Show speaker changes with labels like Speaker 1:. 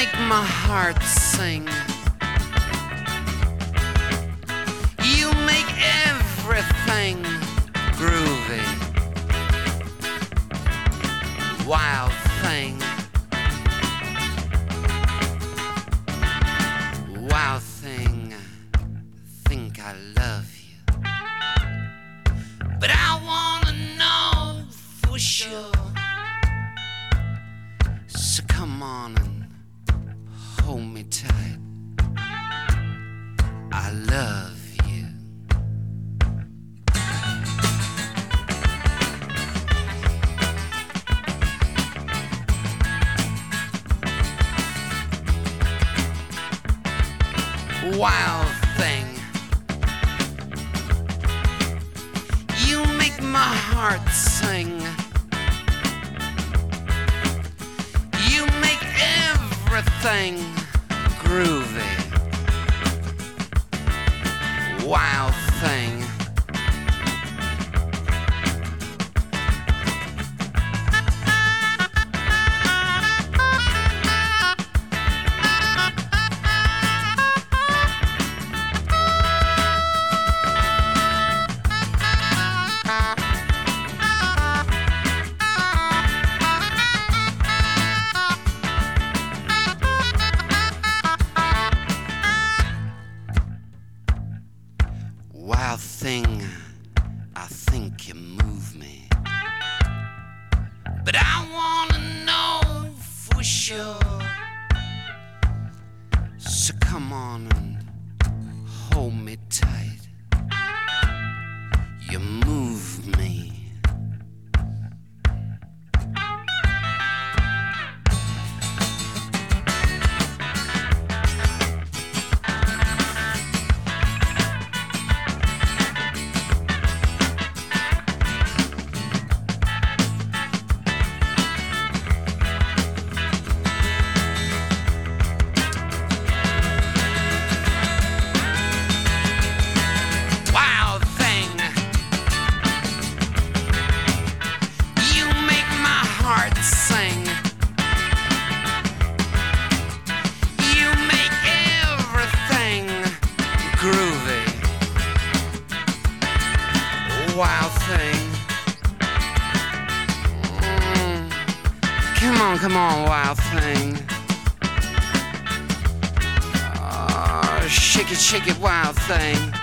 Speaker 1: make my heart sing. You make everything groovy. Wild thing. Wild thing. Think I love you. But I wanna know for sure. So come on and hold me tight. I love you. Wild thing. You make my heart sing. You make everything groovy. Wild thing. Wild thing, I think you move me. But I wanna know for sure. So come on and hold me tight. You move me. Groovy. Wild thing. Come on, wild thing. Oh, shake it, wild thing.